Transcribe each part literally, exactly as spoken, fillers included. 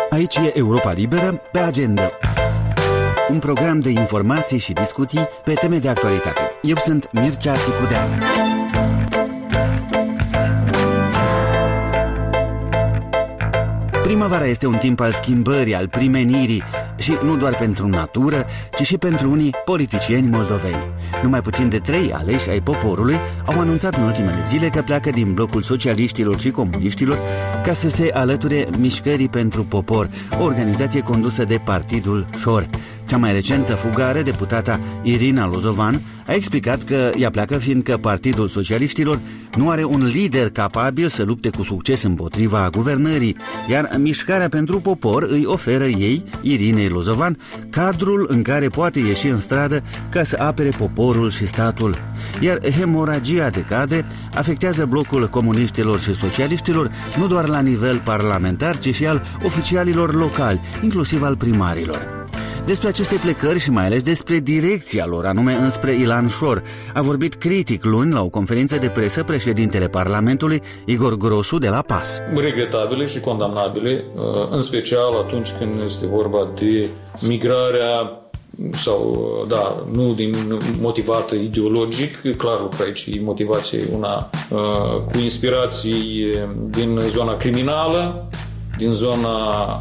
Aici e Europa Liberă pe agenda. Un program de informații și discuții pe teme de actualitate. Eu sunt Mircea Țicudean. Primăvara este un timp al schimbării, al primenirii și nu doar pentru natură, ci și pentru unii politicieni moldoveni. Numai puțin de trei aleși ai poporului au anunțat în ultimele zile că pleacă din blocul socialiștilor și comuniștilor ca să se alăture Mișcării pentru Popor, o organizație condusă de Partidul Șor. Cea mai recentă fugare, deputata Irina Lozovan, a explicat că ea pleacă fiindcă Partidul Socialiștilor nu are un lider capabil să lupte cu succes împotriva guvernării, iar Mișcarea pentru Popor îi oferă ei, Irinei Lozovan, cadrul în care poate ieși în stradă ca să apere poporul și statul. Iar hemoragia de cadre afectează blocul comuniștilor și socialiștilor nu doar la nivel parlamentar, ci și al oficialilor locali, inclusiv al primarilor. Despre aceste plecări și mai ales despre direcția lor, anume înspre Ilan Șor, a vorbit critic luni la o conferință de presă președintele Parlamentului, Igor Grosu, de la P A S. Regretabile și condamnabile, în special atunci când este vorba de migrarea sau, da, nu din motivată ideologic, clar că aici e motivație una cu inspirații din zona criminală, din zona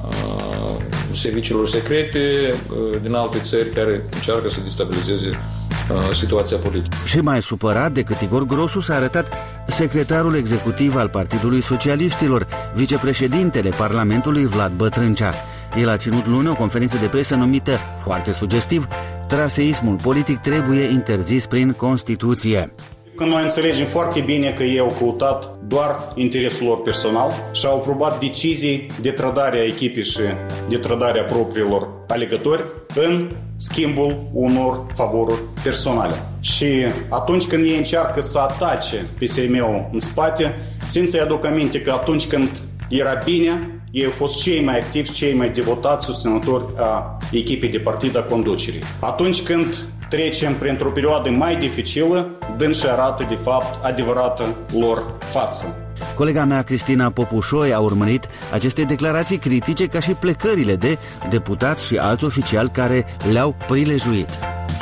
uh, serviciilor secrete, uh, din alte țări care încearcă să destabilizeze uh, situația politică. Și mai supărat decât Igor Grosu s-a arătat secretarul executiv al Partidului Socialiștilor, vicepreședintele Parlamentului Vlad Bătrâncea. El a ținut luni o conferință de presă numită, foarte sugestiv, Traseismul politic trebuie interzis prin Constituție. Că noi înțelegem foarte bine că ei au căutat doar interesul lor personal și au aprobat decizii de trădare a echipei și de trădare a propriilor alegători în schimbul unor favoruri personale. Și atunci când ei încearcă să atace P S M-ul în spate, țin să-i aduc aminte că atunci când era bine, ei au fost cei mai activi, cei mai devotați susținători a echipei de partid a conducerii. Atunci când trecem printr-o perioadă mai dificilă, dânsi arată de fapt adevărată lor față. Colega mea, Cristina Popușoi, a urmărit aceste declarații critice ca și plecările de deputați și alți oficiali care le-au prilejuit.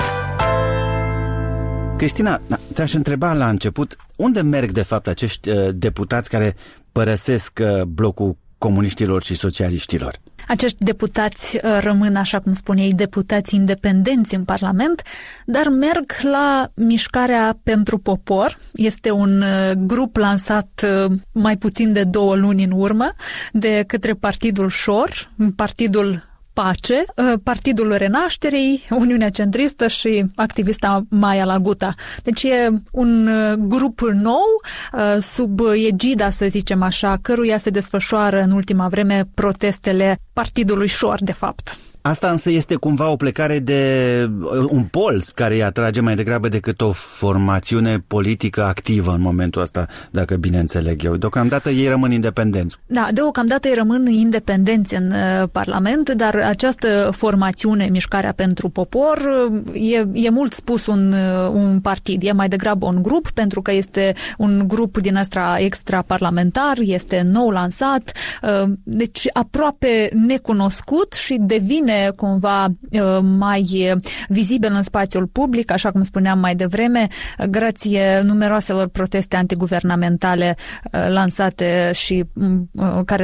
Cristina, te-aș întreba la început, unde merg de fapt acești uh, deputați care părăsesc uh, blocul comuniștilor și socialiștilor? Acești deputați rămân, așa cum spuneai, deputați independenți în Parlament, dar merg la Mișcarea pentru Popor. Este un grup lansat mai puțin de două luni în urmă de către Partidul Șor, Partidul Pace, Partidul Renașterii, Uniunea Centristă și activista Maia Laguta. Deci e un grup nou, sub egida, să zicem așa, căruia se desfășoară în ultima vreme protestele Partidului Șor, de fapt. Asta însă este cumva o plecare de un pol care îi atrage mai degrabă decât o formațiune politică activă în momentul ăsta, dacă bine înțeleg eu. Deocamdată ei rămân independenți. Da, deocamdată ei rămân independenți în uh, Parlament, dar această formațiune, Mișcarea pentru Popor, e, e mult spus un, uh, un partid. E mai degrabă un grup, pentru că este un grup din ăsta extraparlamentar, este nou lansat, uh, deci aproape necunoscut și devine cumva mai vizibil în spațiul public, așa cum spuneam mai devreme, grație numeroaselor proteste antiguvernamentale lansate și care